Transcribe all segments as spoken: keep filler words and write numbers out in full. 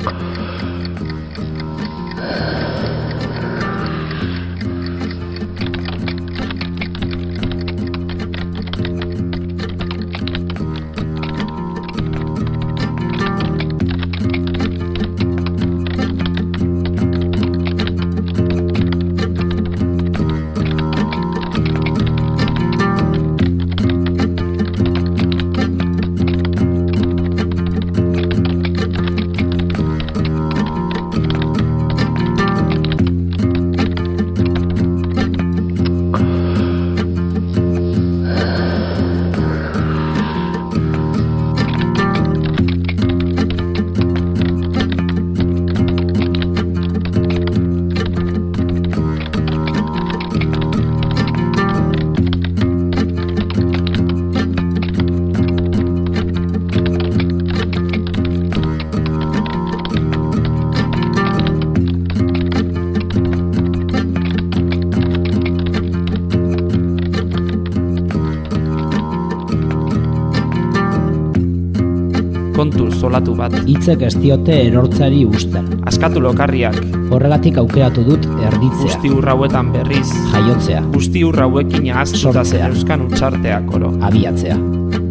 kontu zolatu bat. Hitzek ez diote erortzari usten. Askatu lokarriak. Horregatik aukeratu dut erditzea. Guzti urrauetan berriz. Jaiotzea. Guzti urrauekin ahaztuta zeneuzkan utxarteak oro. Abiatzea.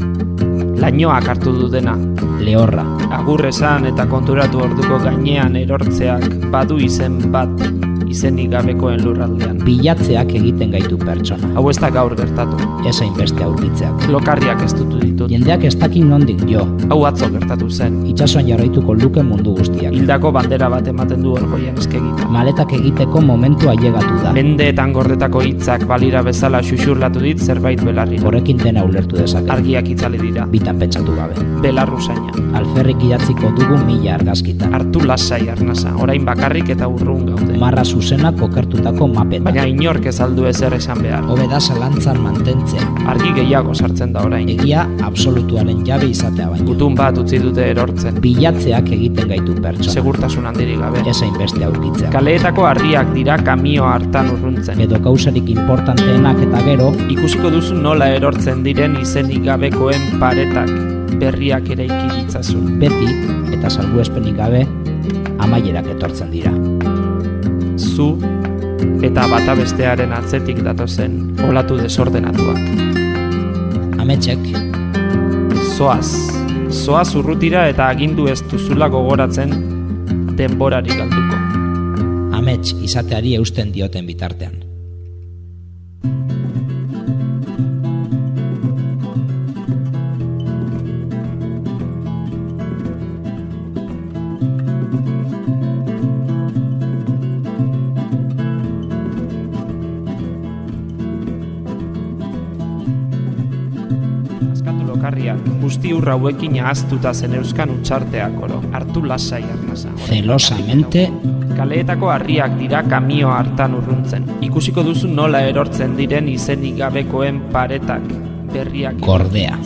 Lainoak hartu du dena. Lehorra. Agur esan eta konturatu orduko gainean erortzeak badu izen bat. Izenik gabekoen lurraldean. Bilatzeak egiten gaitu pertsona. Hau ez da gaur gertatu. Esain beste aurkitzeak. Lokarriak ez dutu ditut. Jendeak ez dakin nondik jo. Hau atzo gertatu zen. Itsasoan jarraituko luke mundu guztiak. Hildako bandera bat ematen du orgoian eskegita. Maletak egiteko momentua ailegatu da. Mendeetan gordetako hitzak balira bezala xuxurlatu dit zerbait belarrira. Horrekin dena ulertu dezake. Argiak itzali dira. Bitan pentsatu gabe. Belarruzaina. Alferrik idatziko dugu mila argazkitan. Hartu lasai arnasa, orain bakarrik eta urrun gaude. Marra zuzena kokertutako mapetan. Baina inork ez aldu ezer esan behar. Hobeda zalantzan mantentzea. Argi gehiago sartzen da orain. Egia absolutuaren jabe izatea baino. Gutun bat utzi dute erortzen. Bilatzeak egiten gaitu pertsona. Segurtasun handirik gabe. Esain beste aurkitzea. Kaleetako harriak dira kamio hartan urruntzen. Edo kausarik importanteenak eta gero. Ikusiko duzu nola erortzen diren izenik gabekoen paretak. Berriak eraiki ditzazun. Beti, eta salbuespenik gabe, amaierak etortzen dira. Zu eta bata bestearen atzetik datozen olatu desordenatuak. Ametsek. Zoaz. Zoaz urrutira eta agindu ez duzula gogoratzen denborari galduko. Amets izateari eusten dioten bitartean. Guzti urra hauekin ahaztuta zeneuzkan utxarteak oro. Hartu lasai arnasa. Zelosamente. Kaleetako harriak dira kamio hartan urruntzen. Ikusiko duzu nola erortzen diren izenik gabekoen paretak. Berriak. Gordea.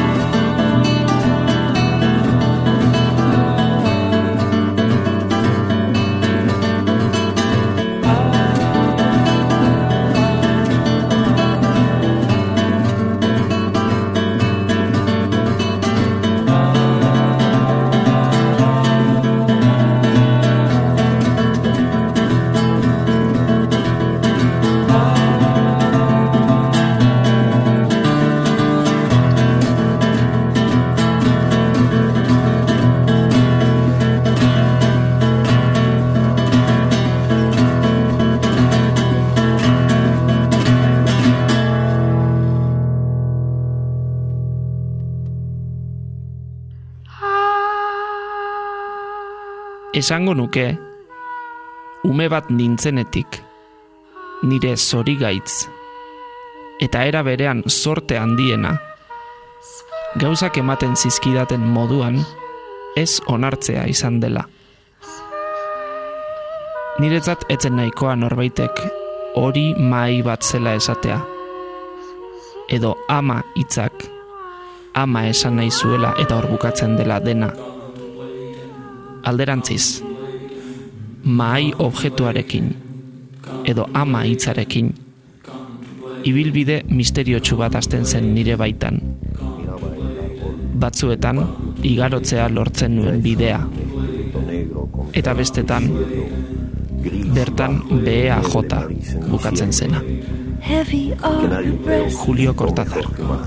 Esango nuke, ume bat nintzenetik, nire zorigaitz, eta era berean zorte handiena, gauzak ematen zizkidaten moduan, ez onartzea izan dela. Niretzat etzen nahikoa norbaitek hori mahai bat zela esatea, edo ama hitzak, ama esan nahi zuela eta hor bukatzen dela dena. Alderantziz, mahai objektuarekin, edo ama hitzarekin, ibilbide misteriotsu bat hasten zen nire baitan. Batzuetan, igarotzea lortzen nuen bidea. eta bestetan bertan B A J bukatzen zena. Julio Cortázar.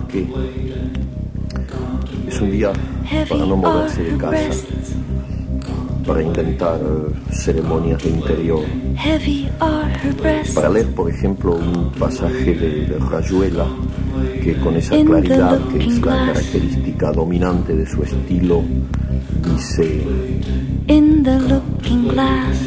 Es un día para no moverse de casa, para intentar ceremonias de interior, para leer, por ejemplo, un pasaje de, de Rayuela, que con esa claridad que es la característica dominante de su estilo, dice: In the looking glass.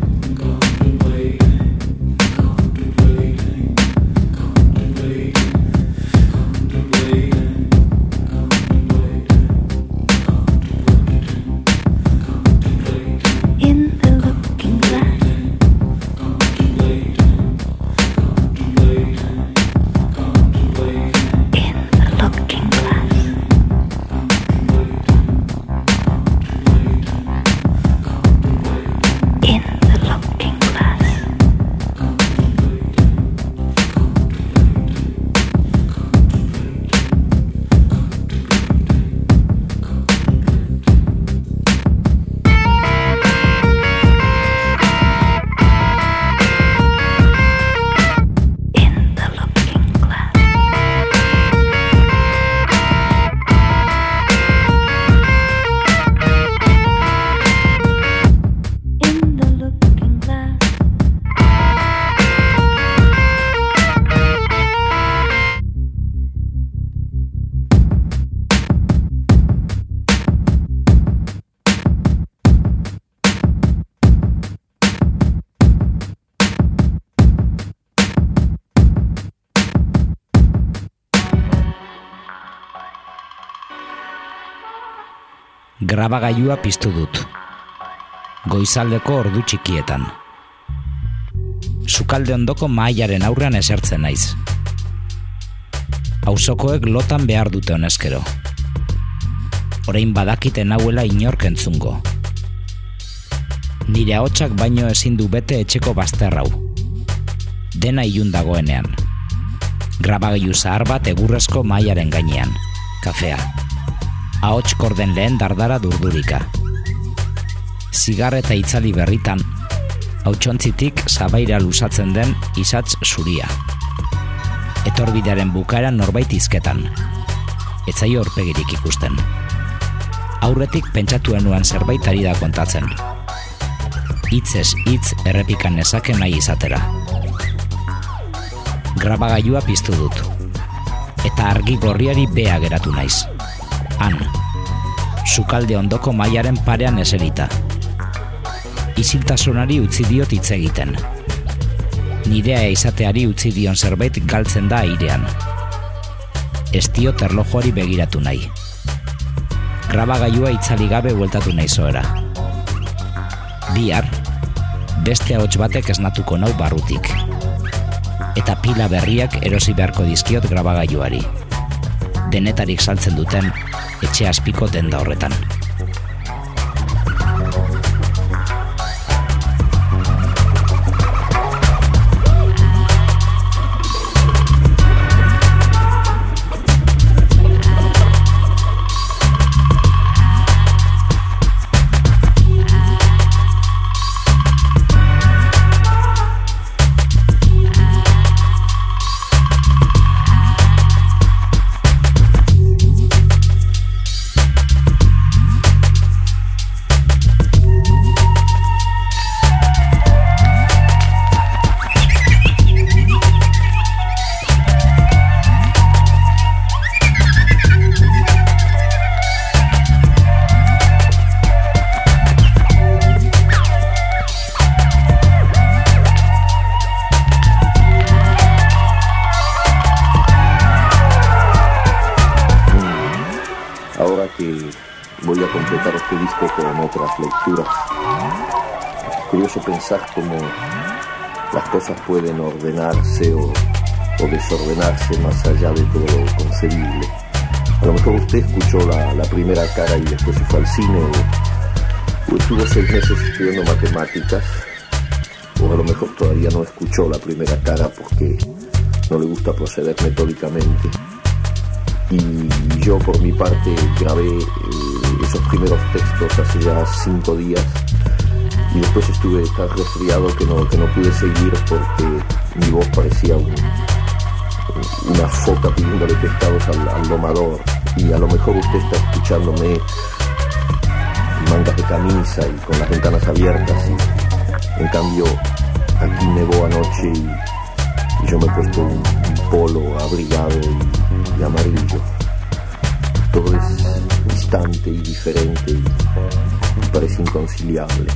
Grabagailua piztu dut. Goizaldeko ordu txikietan. Sukalde ondoko mahaiaren aurrean esertzen naiz. Auzokoek lotan behar dute honezkero. Orain badakiten hauela inork entzungo. Nire ahotsak baino ezin du bete etxeko bazterrau. Dena ilun dagoenean. Grabagailu zahar bat egurrezko mahaiaren gainean. Kafea. Ahots korden lehen dardara durdurika. Zigarreta itzali berritan, hautsontzitik zabaira luzatzen den izatz zuria. Etorbidearen bukaeran norbait izketan. Etzaio aurpegirik ikusten. Aurretik pentsatuen nuan zerbait ari da kontatzen. Hitzez hitz errepikan nezaken nahi izatera. Grabagailua piztu dut. Eta argi gorriari bea geratu naiz. Han, sukalde ondoko mahaiaren parean eserita. Isiltasunari utzi diot hitz egiten. Nirea izateari utzi dion zerbait galtzen da airean. Ez diot erlojuari begiratu nahi. Grabagailua itzali gabe bueltatu nahi zoera. Bihar, beste ahots batek esnatuko nau barrutik. Eta pila berriak erosi beharko dizkiot grabagailuari. Denetarik saltzen duten etxe azpiko denda horretan. Voy a completar este disco con otras lecturas. Es curioso pensar cómo las cosas pueden ordenarse o, o desordenarse más allá de todo lo concebible. A lo mejor usted escuchó la, la primera cara y después se fue al cine, o, o estuvo seis meses estudiando matemáticas, o a lo mejor todavía no escuchó la primera cara porque no le gusta proceder metódicamente. Y yo por mi parte grabé eh, esos primeros textos hace ya cinco días después estuve tan resfriado que no, que no pude seguir porque mi voz parecía un, una foca pidiéndole pescados al, al domador. Y a lo mejor usted está escuchándome mangas de camisa y con las ventanas abiertas, y en cambio aquí nevó anoche y, y yo me he puesto un, un polo abrigado y, y amarillo. Todo es distante y diferente y, y parece inconciliable.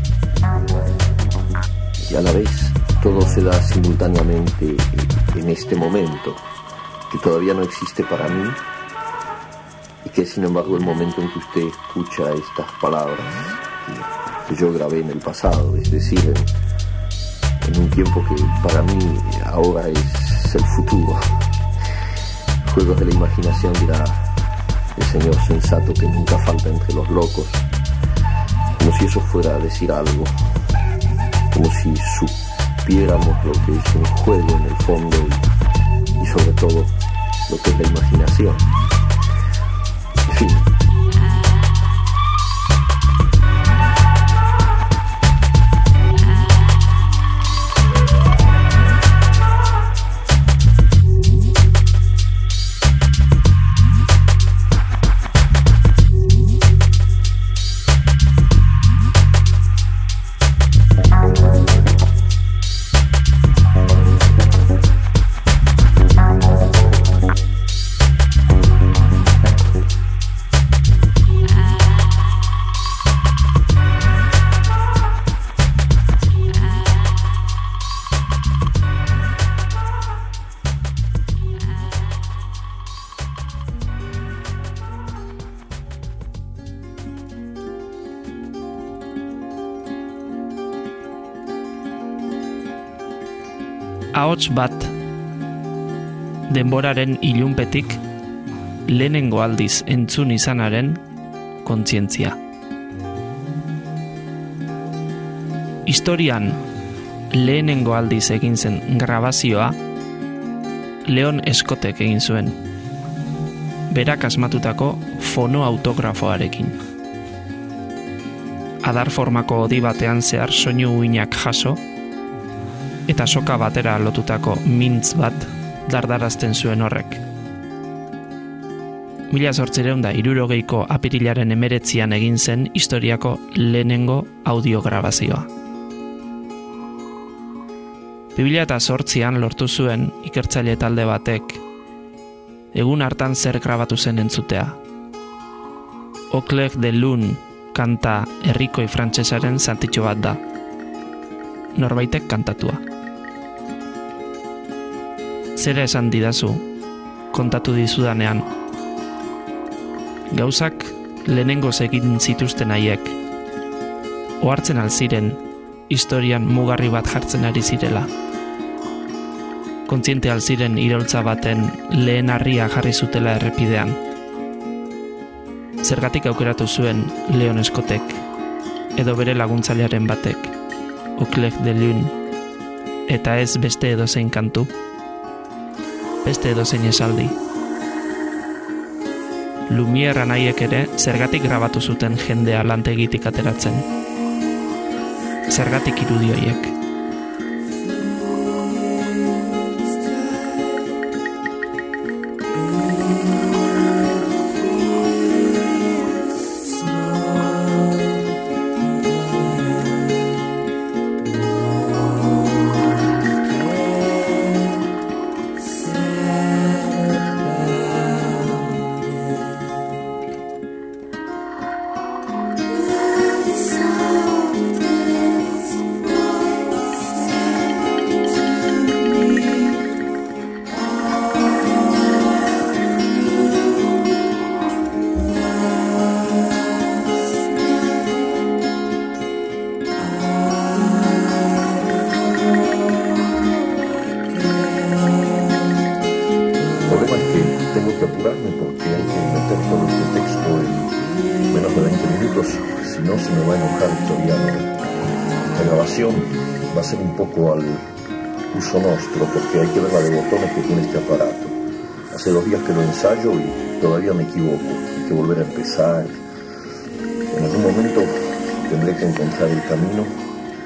Y a la vez todo se da simultáneamente en este momento, que todavía no existe para mí, y que sin embargo el momento en que usted escucha estas palabras que, que yo grabé en el pasado, es decir, en, en un tiempo que para mí ahora es el futuro. Juegos de la imaginación, dirá el señor sensato que nunca falta entre los locos, como si eso fuera a decir algo, como si supiéramos lo que es un juego en el fondo y, y sobre todo lo que es la imaginación. En fin. Ahots bat, denboraren ilunpetik lehenengo aldiz entzun izanaren kontzientzia. Historian lehenengo aldiz egin zen grabazioa Leon Scottek egin zuen, berak asmatutako fonoautografoarekin. Adar formako hodi batean zehar soinu uinak jaso, eta soka batera lotutako mintz bat dardarazten zuen horrek. Mila zortziehun eta hirurogeiko apirilaren hemeretzian egin zen historiako lehenengo audiograbazioa. bi mila zortzian lortu zuen ikertzaile talde batek egun hartan zer grabatu zen entzutea. Au clair de lune kanta herrikoi frantsesaren zatitxo bat da, norbaitek kantatua. Zera esan didazu, kontatu dizudanean. Gauzak lehenengoz egin zituzten haiek, ohartzen alziren, historian mugarri bat jartzen ari zirela. Kontziente alziren iraultza baten lehen harria jarri zutela errepidean. Zergatik aukeratu zuen Leon Scottek, edo bere laguntzailearen batek, Au clair de lune, eta ez beste edozein kantu, beste edozein esaldi. Lumière anaiek ere zergatik grabatu zuten jendea lantegitik ateratzen. Zergatik irudi horiek. Va a ser un poco al uso nostro, porque hay que ver la de botones que tiene este aparato. Hace dos días que lo ensayo y todavía me equivoco. Hay que volver a empezar. En algún momento tendré que encontrar el camino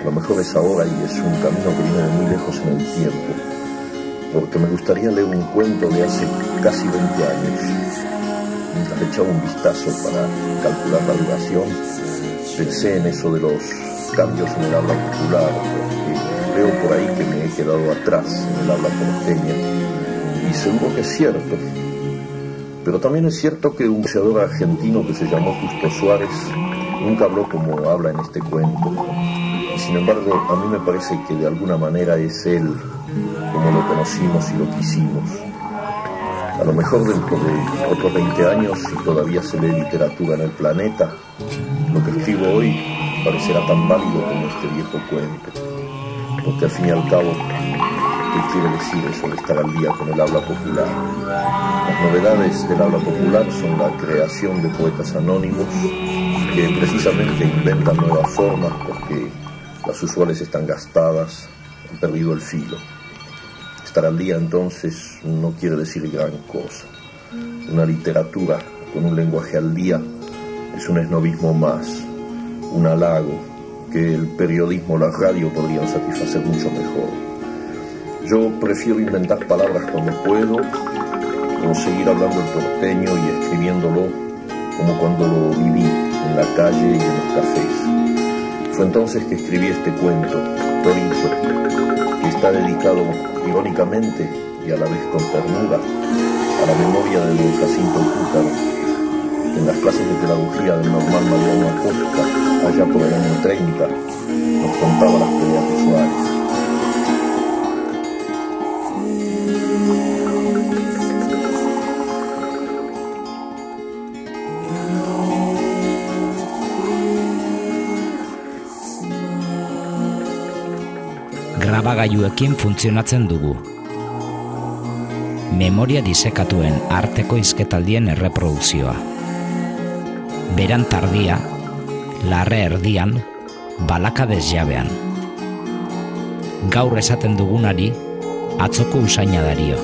lo mejor es ahora y es un camino que viene de muy lejos en el tiempo, porque me gustaría leer un cuento de hace casi veinte años. Mientras le echaba un vistazo para calcular la duración, pensé en eso de los cambios en el habla popular, porque veo por ahí que me he quedado atrás en el habla porteña, y seguro que es cierto. Pero también es cierto que un boxeador argentino que se llamó Justo Suárez nunca habló como habla en este cuento. Y sin embargo, a mí me parece que de alguna manera es él como lo conocimos y lo quisimos. A lo mejor dentro de otros veinte años, si todavía se lee literatura en el planeta, lo que escribo hoy parecerá tan válido como este viejo cuento. Porque al fin y al cabo, ¿qué quiere decir eso de estar al día con el habla popular? Las novedades del habla popular son la creación de poetas anónimos que precisamente inventan nuevas formas porque las usuales están gastadas, han perdido el filo. Estar al día entonces no quiere decir gran cosa. Una literatura con un lenguaje al día es un esnobismo más, un halago que el periodismo o la radio podrían satisfacer mucho mejor. Yo prefiero inventar palabras cuando puedo, o seguir hablando el porteño y escribiéndolo como cuando lo viví en la calle y en los cafés. Fue entonces que escribí este cuento, Torito, que está dedicado irónicamente y a la vez con ternura a la memoria de don Jacinto Cútaro, que en las clases de pedagogía del normal Mariano Acosta, allá por el año treinta, nos contaba las peleas de Suárez. Grabagailuekin funtzionatzen dugu. Memoria disekatuen arteko hizketaldien erreprodukzioa. Beran tardia, larre erdian, balaka desjabean. Gaur esaten dugunari, atzoko usaina dario.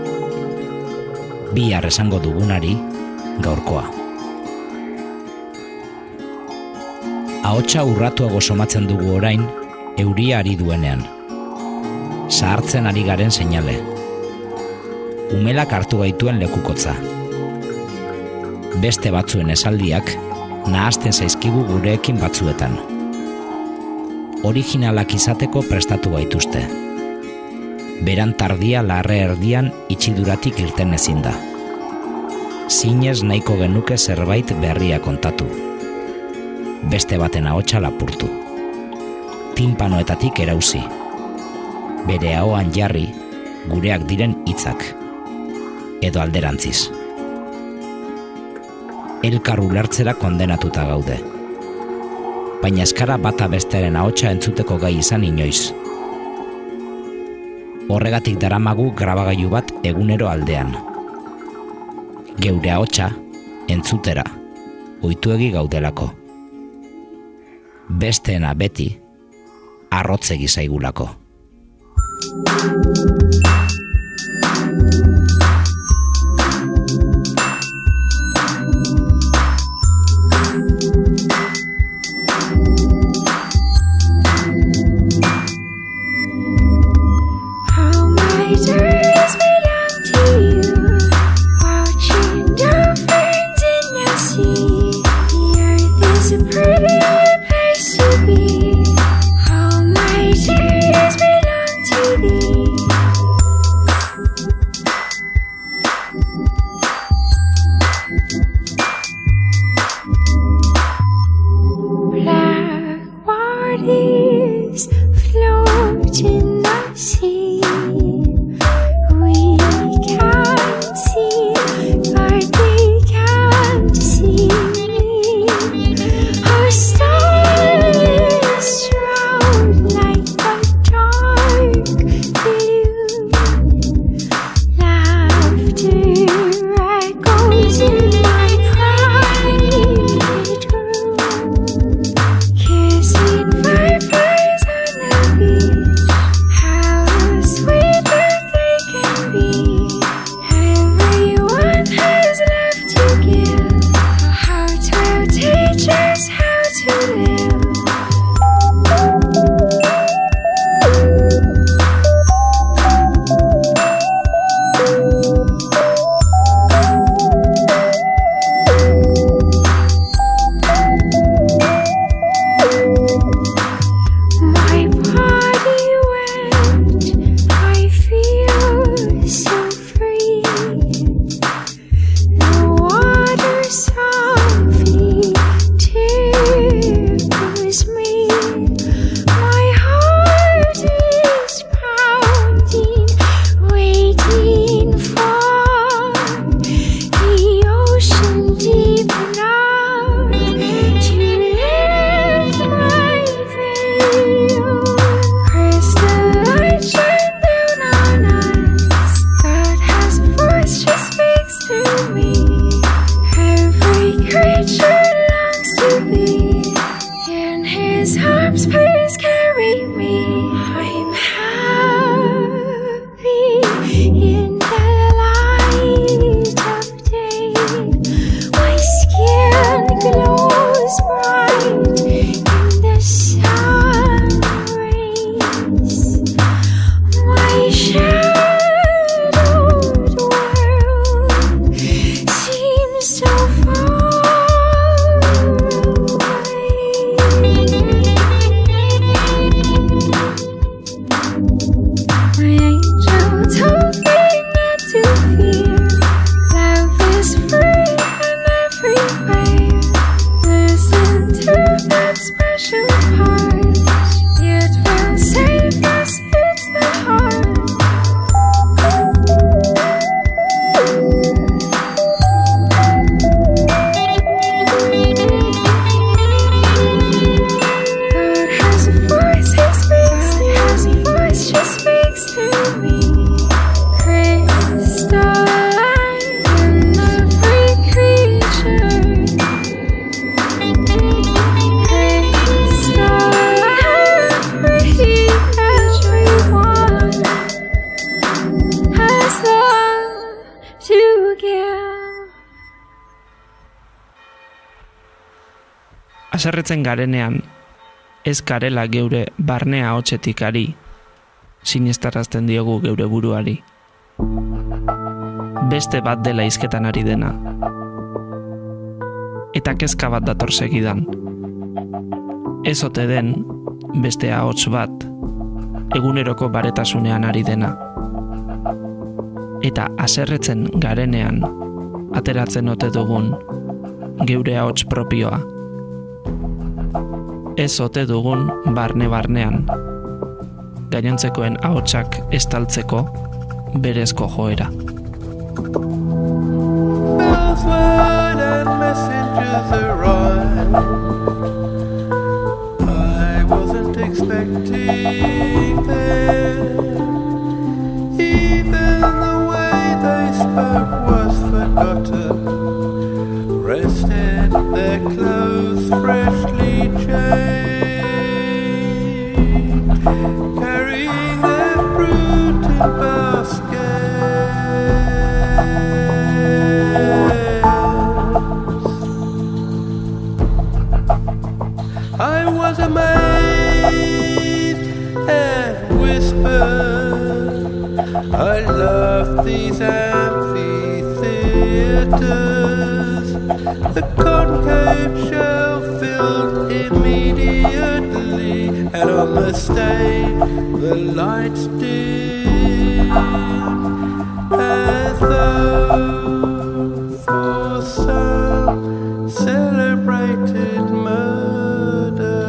Bihar esango dugunari, gaurkoa. Ahotsa urratuago somatzen dugu orain, euria ari duenean. Zahartzen ari garen seinale. Umelak hartu gaituen lekukotza. Beste batzuen esaldiak nahazten zaizkigu gureekin batzuetan. Originalak izateko prestatu gaituzte. Beran tardia larre erdian itxiduratik irten ezin da. Zinez nahiko genuke zerbait berria kontatu. Beste baten ahotsa lapurtu. Tinpanoetatik erauzi. Bere ahoan jarri, gureak diren hitzak. Edo alderantziz. Elkar ulertzera kondenatuta gaude. Baina eskara bata besteren ahotsa entzuteko gai izan inoiz. Horregatik daramagu grabagailu bat egunero aldean. Geure ahotsa entzutera, ohituegi gaudelako. Besteena beti, arrotzegi zaigulako. Haserretzen garenean, ez garela geure barnea hotxetik ari, sinestarazten diogu geure buruari. Beste bat dela hizketan ari dena. Eta kezka bat dator segidan. Ez ote den, beste ahots bat, eguneroko baretasunean ari dena. Eta haserretzen garenean, ateratzen ote dugun, geure ahots propioa. Ez ote dugun barne-barnean, gainontzekoen ahotsak estaltzeko berezko joera. Bells wide and messengers arrive. I wasn't expecting them. Even the way they spoke was forgotten. Rested their clothes freshly changed, carrying their fruit in baskets. I was amazed and whispered, I love these amphitheaters. The concave shell filled immediately, and on the stage the lights dim, as though for some celebrated murder.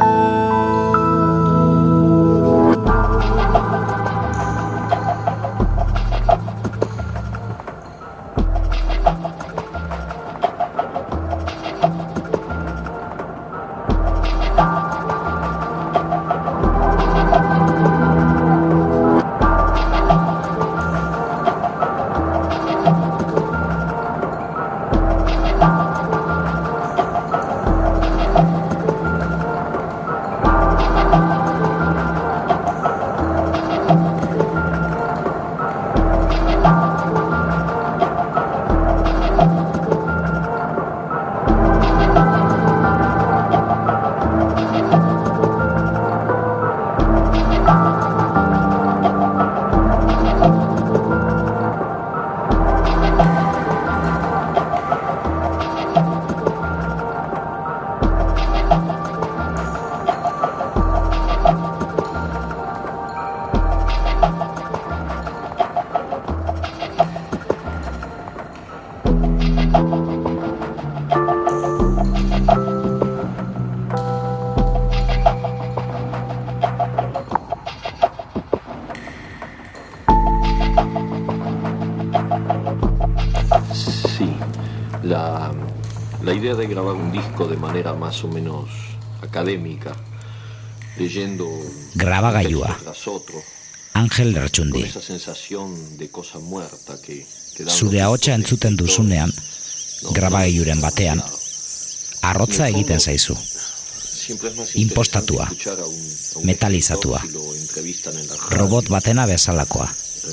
La idea de grabar un disco de manera más o menos académica, leyendo Grabagailua, Angel Lertxundi. con esa sensación de cosa muerta que, que Zure ahotsa entzuten duzunean, grabagailuren batean, arrotza egiten zaizu. Inpostatua, metalizatua, robot batena bezalakoa.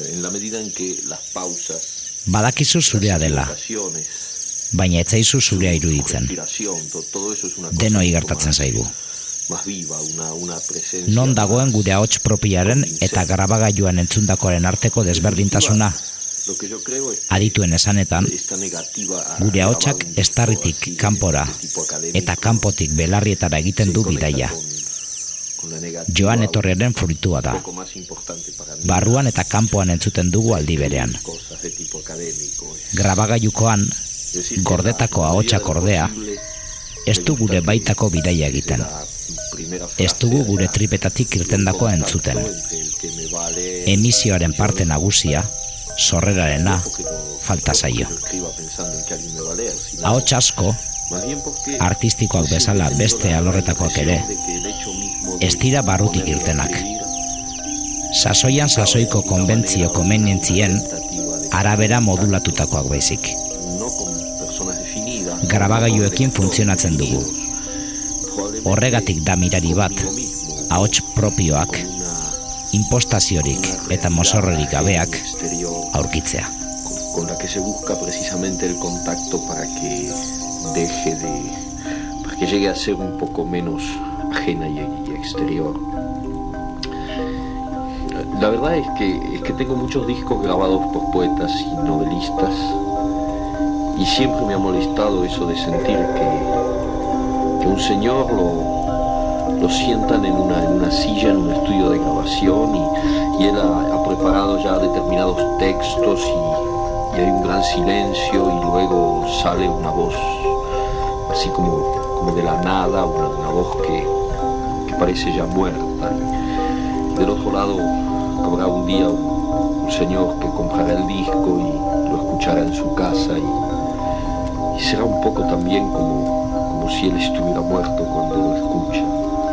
Badakizu zurea dela, baina etzaizu zurea iruditzen. Denoi gertatzen zaigu. Non dagoen gure ahots propiaren eta grabagailuan entzundakoaren arteko desberdintasuna? Adituen esanetan, gure ahotsak estarritik kanpora eta kanpotik belarrietara egiten du bidaia. Joan etorriaren fruitua da. Barruan eta kanpoan entzuten dugu aldi berean. Grabagailukoan, gordetako ahotsak ordea, ez du gure baitako bidaia egiten. Ez dugu gure tripetatik irtendakoa entzuten. Emisioaren parte nagusia, sorrerarena, falta zaio. Ahots asko, artistikoak bezala beste alorretakoak ere, ez dira barrutik irtenak. Sasoian sasoiko konbentzio komenientzien arabera modulatutakoak baizik. Grabagailuekin funtzionatzen dugu. Horregatik da mirari bat, ahots propioak, impostaziorik eta mozorrerik gabeak aurkitzea. Con la que se busca precisamente el contacto para que deje de para que llegue a ser un poco menos ajena y, y exterior. La verdad es que, es que tengo muchos discos grabados por poetas y novelistas, y siempre me ha molestado eso de sentir que, que un señor lo, lo sientan en una, en una silla, en un estudio de grabación, y, y él ha, ha preparado ya determinados textos, y, y hay un gran silencio, y luego sale una voz así como, como de la nada, una, una voz que, que parece ya muerta. Y del otro lado habrá un día un, un señor que comprará el disco y lo escuchará en su casa, y, y será un poco también como, como si él estuviera muerto cuando lo escucha.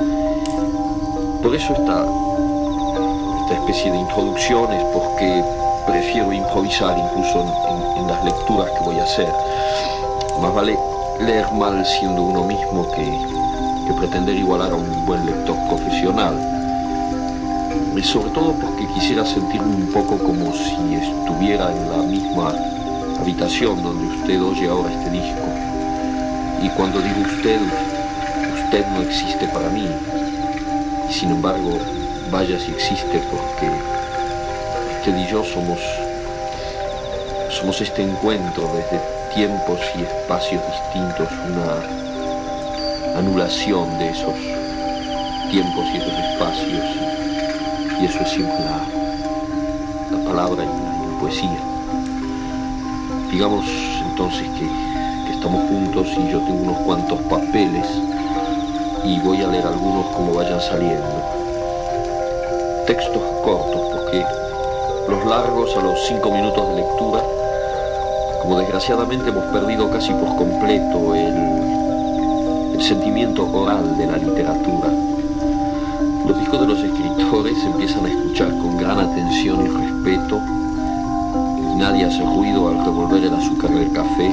Por eso esta, esta especie de introducciones, porque prefiero improvisar incluso en, en, en las lecturas que voy a hacer. Más vale leer mal siendo uno mismo que, que pretender igualar a un buen lector profesional. Y sobre todo porque quisiera sentirme un poco como si estuviera en la misma habitación donde usted oye ahora este disco. Y cuando digo usted, usted no existe para mí. Y sin embargo, vaya si existe, porque usted y yo somos, somos este encuentro desde tiempos y espacios distintos, una anulación de esos tiempos y esos espacios. Y eso es siempre la, la palabra y la, y la poesía. Digamos entonces que, que estamos juntos y yo tengo unos cuantos papeles y voy a leer algunos como vayan saliendo. Textos cortos, porque los largos a los cinco minutos de lectura, como desgraciadamente hemos perdido casi por completo el, el sentimiento oral de la literatura. Los discos de los escritores se empiezan a escuchar con gran atención y respeto, y nadie hace ruido al revolver el azúcar del café,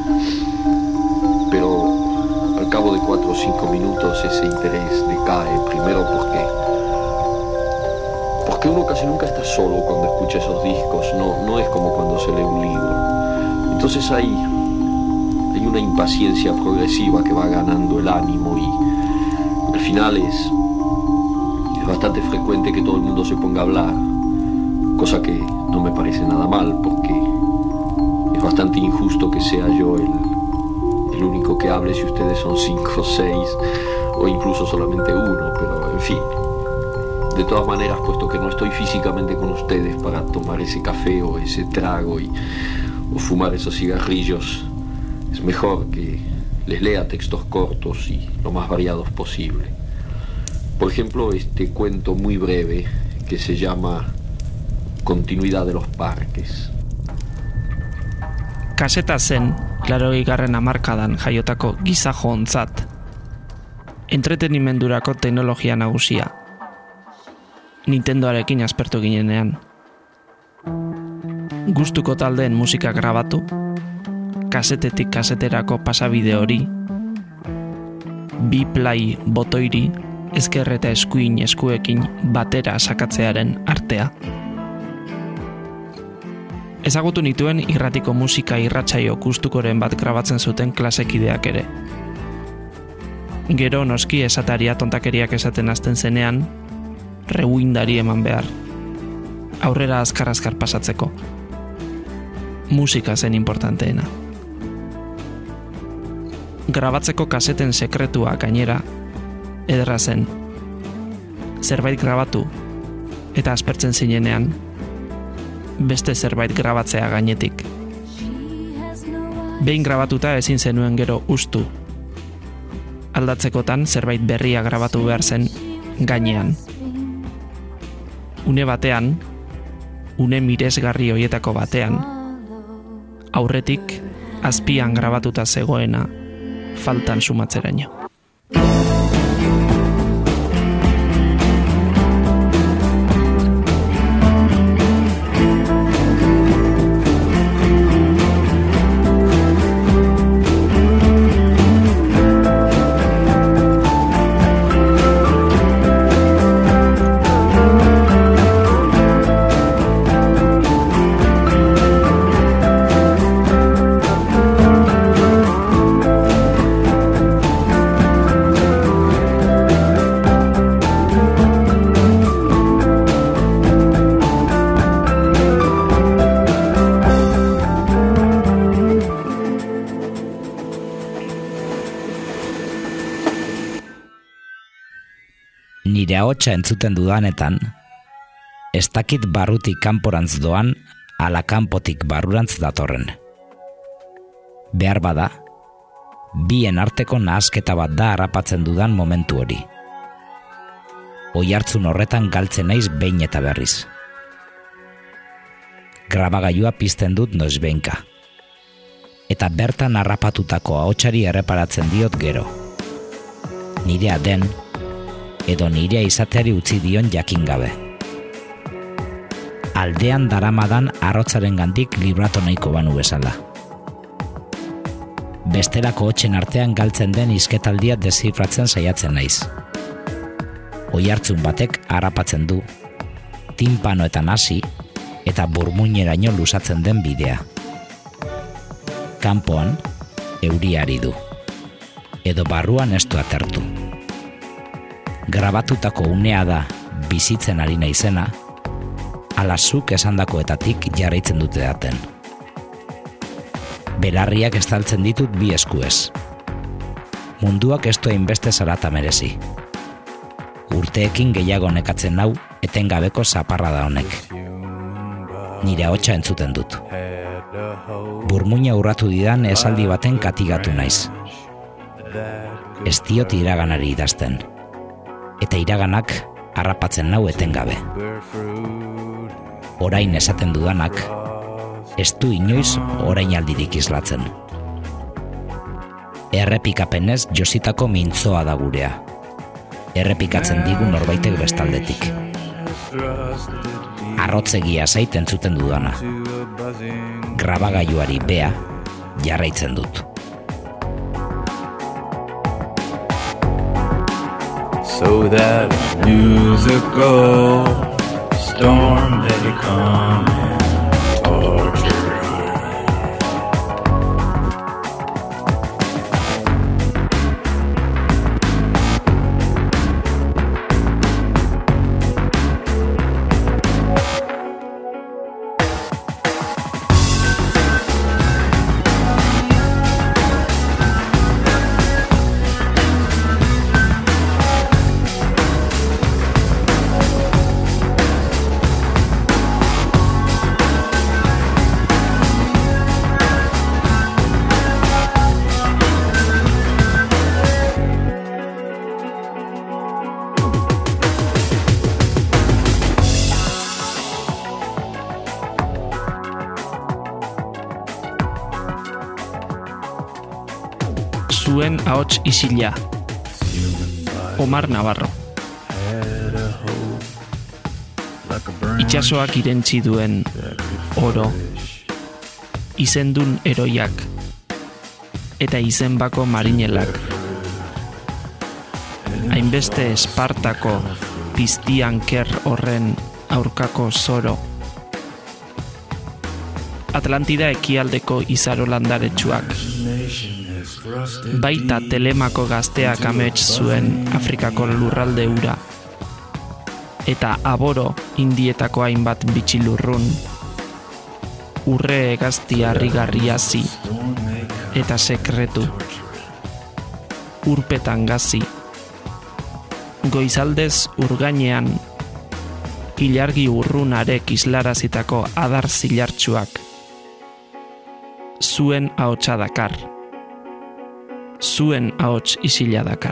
pero al cabo de cuatro o cinco minutos ese interés decae, primero porque, porque uno casi nunca está solo cuando escucha esos discos, no, no es como cuando se lee un libro. Entonces hay, hay una impaciencia progresiva que va ganando el ánimo, y al final es... Es bastante frecuente que todo el mundo se ponga a hablar, cosa que no me parece nada mal, porque es bastante injusto que sea yo el, el único que hable si ustedes son cinco o seis, o incluso solamente uno, pero en fin. De todas maneras, puesto que no estoy físicamente con ustedes para tomar ese café o ese trago y, o fumar esos cigarrillos, es mejor que les lea textos cortos y lo más variados posible. Por ejemplo, este cuento muy breve que se llama Continuidad de los parques. Kaseta zen, laurogeigarren hamarkadan jaiotako giza joontzat. Entretenimendurako teknologia nagusia. Nintendoarekin aspertu ginenean. Gustuko taldeen musika grabatu, kasetetik kaseterako pasabide hori, bi play botoiri, ezker eta eskuin eskuekin batera sakatzearen artea. Ezagutu nituen irratiko musika irratsaio gustukoren bat grabatzen zuten klasekideak ere. Gero noski esataria tontakeriak esaten hasten zenean, rewindari eman behar. Aurrera azkar-azkar pasatzeko. Musika zen importanteena. Grabatzeko kaseten sekretua gainera, ederra zen. Zerbait grabatu eta aspertzen zinenean, beste zerbait grabatzea gainetik. Behin grabatuta ezin zenuen gero ustu. Aldatzekotan zerbait berria grabatu behar zen gainean. Une batean, une miresgarri hoietako batean, aurretik azpian grabatuta zegoena faltan sumatzeraino. ahotsa entzuten dudanetan, ez dakit barrutik kanporantz doan, ala kanpotik barrurantz datorren. Behar bada, bien arteko nahasketa bat da harrapatzen dudan momentu hori. Oihartzun horretan galtzen naiz behin eta berriz. Grabagailua pizten dut noizbehinka. Eta bertan harrapatutako ahotsari erreparatzen diot gero. Nirea den, edo nirea izateari utzi dion jakin gabe. Aldean daramadan arrotzaren gandik libratu nahiko banu bezala. Bestelako hotsen artean galtzen den hizketaldia deszifratzen saiatzen naiz. Oihartzun batek harrapatzen du, tinpanoetan hasi eta burmuineraino lusatzen den bidea. Kanpoan, euriari du, edo barruan ez du atertu. Grabatutako unea da bizitzen ari naizena, ala zuk esandakoetatik jarraitzen dute daten. Belarriak estaltzen ditut bi eskuez. Munduak ez du hainbeste zarata merezi. Urteekin gehiago nekatzen nau etengabeko zaparra da honek. Nire ahotsa entzuten dut. Burmuina urratu didan esaldi baten katigatu naiz. Ez diot iraganari idazten. Eta iraganak harrapatzen nau etengabe. Orain esaten dudanak, ez du inoiz orain aldirik islatzen. Errepikapenez jositako mintzoa da gurea. Errepikatzen digu norbaitek bestaldetik. Arrotzegia zait entzuten dudana. Grabagailuari bea jarraitzen dut. So that musical storm that you come and torture Zuen ahots isila. Omar Navarro. Itxasoak irentzi duen oro, izendun eroiak, eta izenbako marinelak. Hainbeste Espartako piztian ker horren aurkako zoro. Atlantida ekialdeko izaro landaretsuak. Baita Telemako gazteak amets zuen Afrikako lurralde ura. Eta Aboro Indietako hainbat bitxilurrun. Urre hegazti harrigarri hazi eta sekretu. Urpetan gazi. Goizaldez urgainean ilargi urrunarek islarazitako adar zilartsuak. Zuen ahotsa dakar. Zuen ahots isila dakar.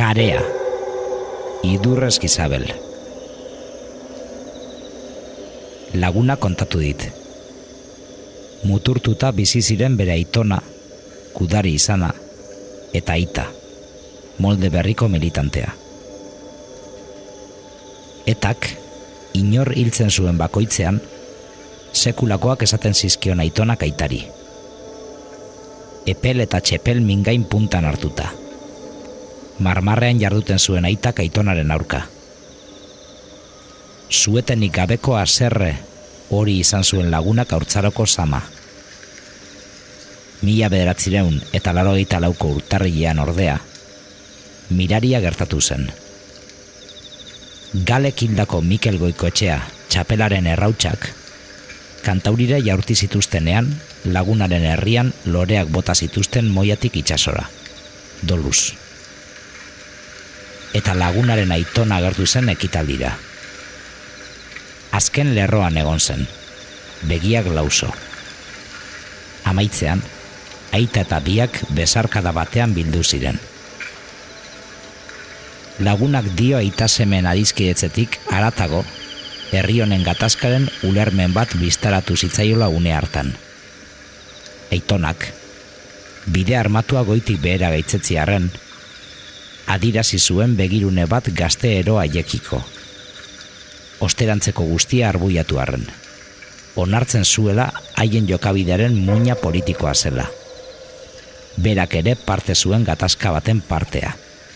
Karea. Idurrez Gizabel. Laguna kontatu dit. Muturtuta bizi ziren bere aitona, kudari izana, eta aita, molde berriko militantea. Etak, inor hiltzen zuen bakoitzean, sekulakoak esaten zizkion aitonak aitari. Epel eta txepel mingain puntan hartuta. Marmarrean jarduten zuen aitak aitonaren aurka. Zuetenik gabeko haserre hori izan zuen lagunak haurtzaroko sama. Mila bederatzireun eta laurogeita lauko urtarrilean ordea, miraria gertatu zen. Galek hildako Mikel Goikoetxea txapelaren errautsak, kantaurire jaurti zituztenean, lagunaren herrian loreak bota zituzten moiatik itsasora, doluz. Eta lagunaren aitona agertu zen ekitaldira. Azken lerroan egon zen, begiak lauso. Amaitzean, aita eta biak besarkada batean bildu ziren. Lagunak dio aita semen adizkidetzetik haratago, herri honen gatazkaren ulermen bat biztaratu zitzaiola une hartan. Aitonak, bide armatua goitik behera gaitzetziarren, adirazi zuen begirune bat gazte ero haiekiko. Osterantzeko guztia arbuiatu arren. Onartzen zuela haien jokabidearen muina politikoa zela. Berak ere parte zuen gatazka baten partea.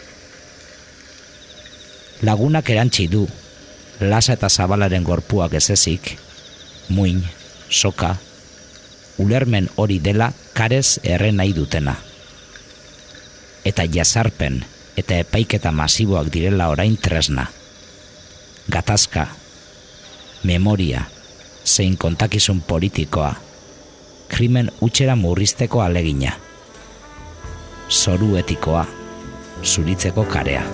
Lagunak erantzi du, lasa eta zabalaren gorpuak ezezik, muin, soka, ulermen hori dela karez erren nahi dutena. Eta jazarpen eta epaiketa masiboak direla orain tresna. Gatazka, memoria, zein kontakizun politikoa, krimen utxera murrizteko alegina. Zoru etikoa, zuritzeko karea.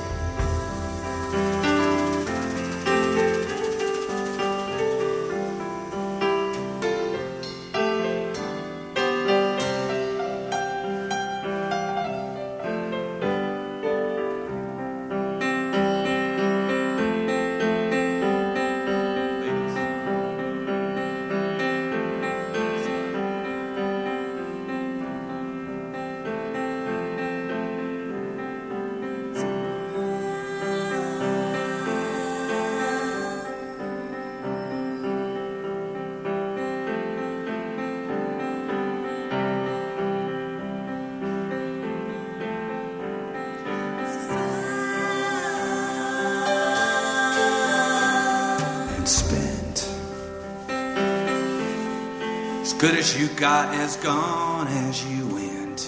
Good as you got, as gone as you went.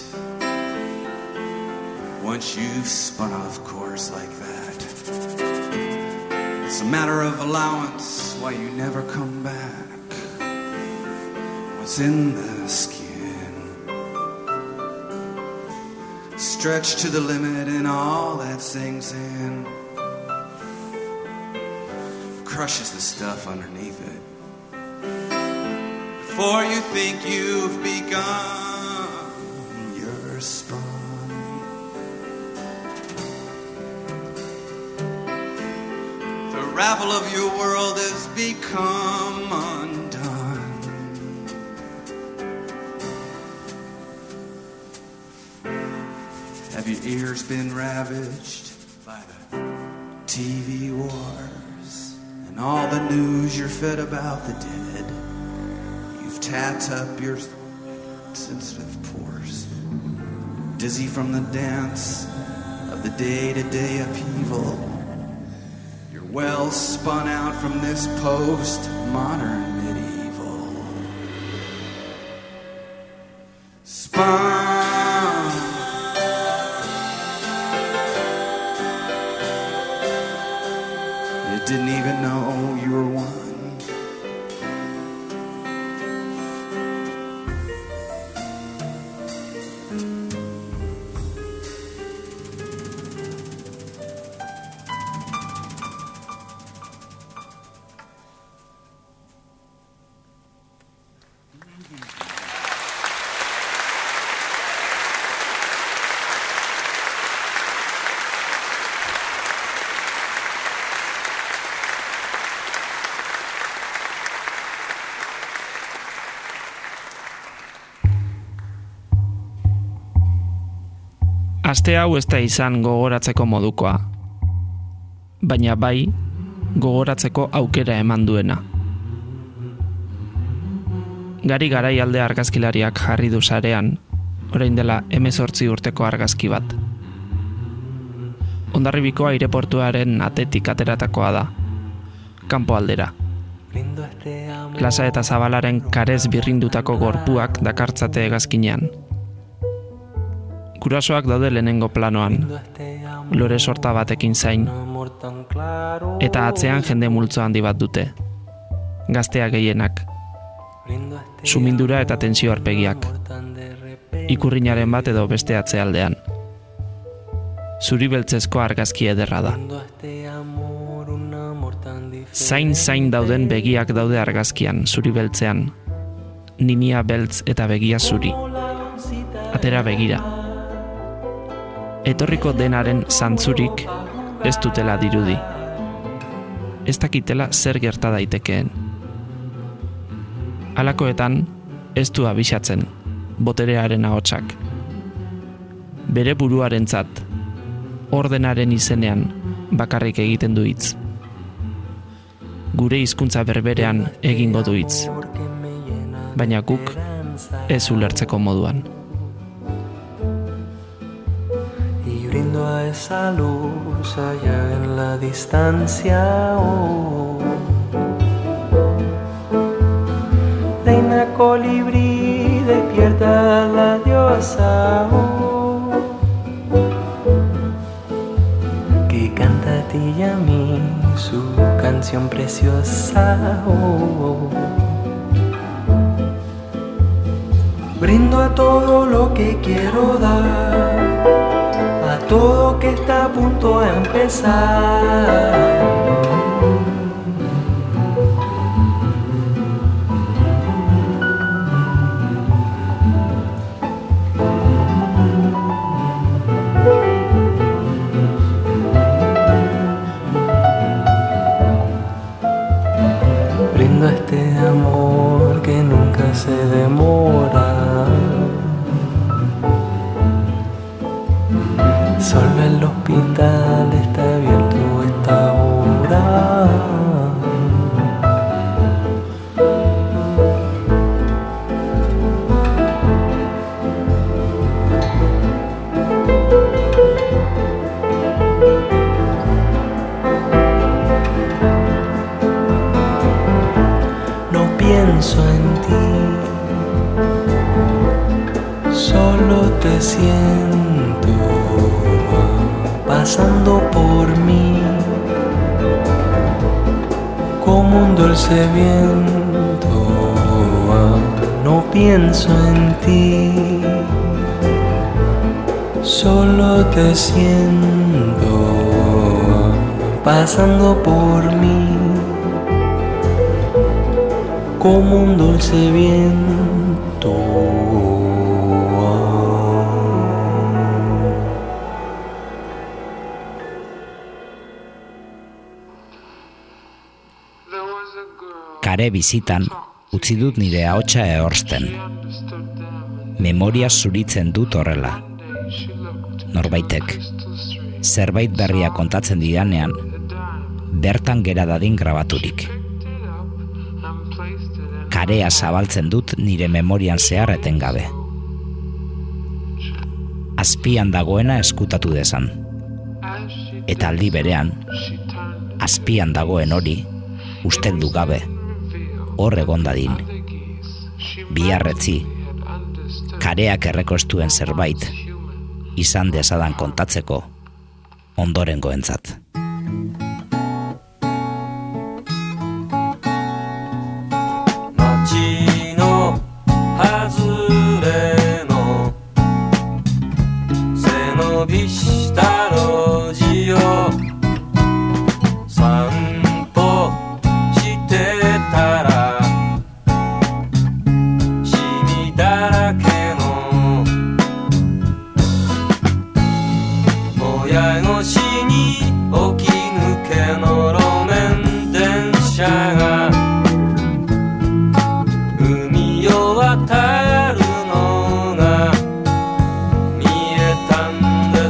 Once you've spun off course like that, it's a matter of allowance why you never come back. What's in the skin, stretched to the limit and all that sinks in, crushes the stuff underneath it. Before you think you've begun, you're spun. The ravel of your world has become undone. Have your ears been ravaged by the T V wars and all the news you're fed about the dead? Tat up your sensitive pores, dizzy from the dance of the day-to-day upheaval. You're well spun out from this post-modern medieval. Spun. You didn't even know you were one. Aste hau ez da izan gogoratzeko modukoa, baina bai gogoratzeko aukera eman duena. Gari Garaialde argazkilariak jarri du sarean, orain dela hemezortzi urteko argazki bat. Hondarribiko aireportuaren atetik ateratakoa da, kanpo aldera. Klasa eta Zabalaren karez birrindutako gorpuak dakartzate hegazkinean. Gurasoak daude lehenengo planoan, lore sorta batekin zain, eta atzean jende multzo handi bat dute, gaztea gehienak, sumindura eta tensio arpegiak, ikurrinaren bat edo beste atzealdean. Zuri beltzezko argazki ederra da. Zain-zain dauden begiak daude argazkian, zuri beltzean, ninia beltz eta begia zuri, atera begira. Etorriko denaren zantzurik ez dutela dirudi. Ez dakitela zer gerta daitekeen. Halakoetan ez du abixatzen, boterearen ahotsak. Bere buruarentzat, ordenaren izenean bakarrik egiten du hitz. Gure hizkuntza berberean egingo du hitz. Baina guk ez ulertzeko moduan. Brindo a esa luz allá en la distancia, oh. Reina colibrí, despierta la diosa, oh. Que canta a ti y a mí su canción preciosa, oh. Brindo a todo lo que quiero dar, a todo que está a punto de empezar. Brindo este amor que nunca se demora. Solo el hospital está abierto a esta hora. No pienso en ti, solo te siento pasando por mí, como un dulce viento. No pienso en ti, solo te siento pasando por mí, como un dulce viento. Kare bizitan utzi dut nire ahotsa ehorsten. Memoria zuritzen dut horrela. Norbaitek zerbait berria kontatzen didanean, bertan gera dadin grabaturik. Karea zabaltzen dut nire memorian zehar etengabe. Azpian dagoena eskutatu dezan. Eta aldi berean, azpian dagoen hori usteldu gabe, hor egon dadin. Biarretzi, kareak errekostuen zerbait, izan dezadan kontatzeko, ondorengoentzat. Thunder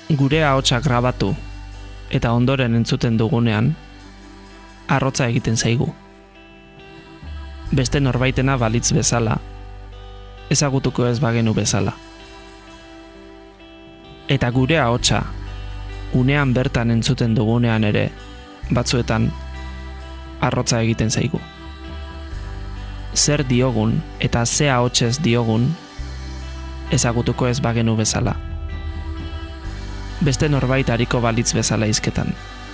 gure ahotsa grabatu eta ondoren entzuten dugunean, arrotza egiten zaigu. Beste norbaitena balitz bezala, ezagutuko ez bagenu bezala. Eta gure ahotsa, unean bertan entzuten dugunean ere, batzuetan, arrotza egiten zaigu. Zer diogun eta ze ahotsez diogun, ezagutuko ez bagenu bezala. Beste norbait ariko balitz bezala hizketan.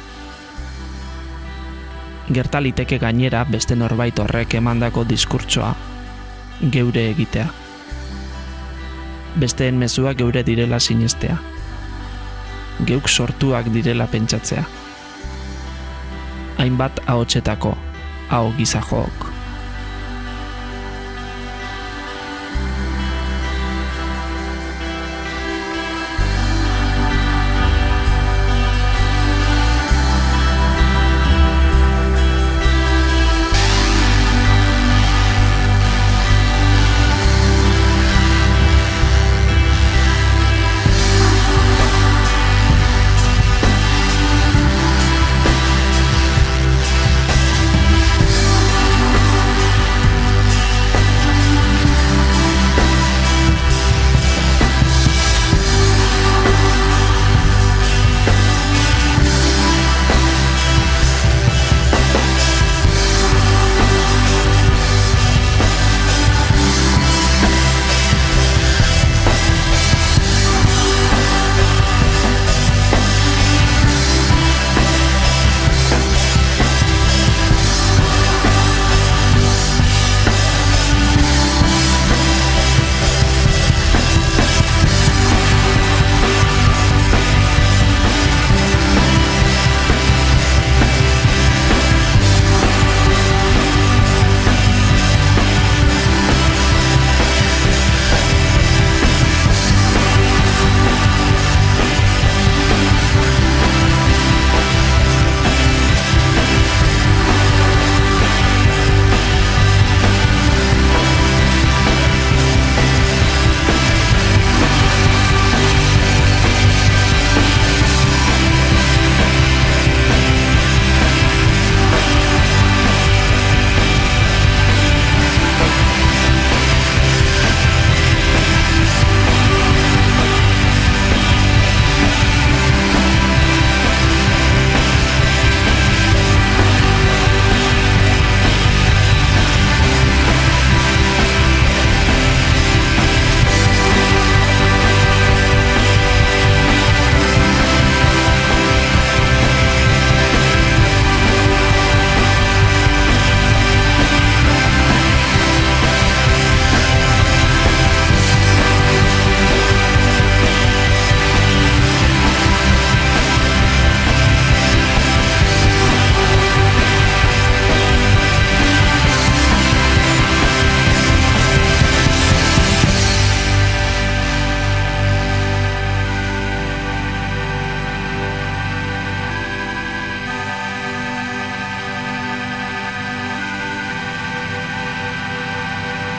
Gertaliteke gainera beste norbait horrek emandako diskurtsoa geure egitea. Besteen mezuak geure direla sinestea. Geuk sortuak direla pentsatzea. Hainbat ahotsetako, aho gizajook.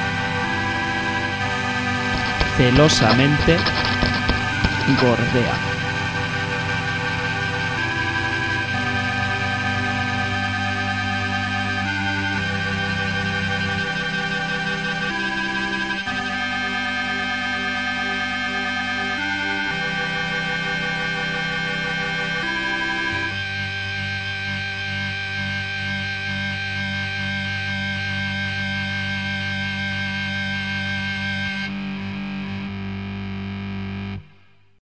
Celosamente Gordea.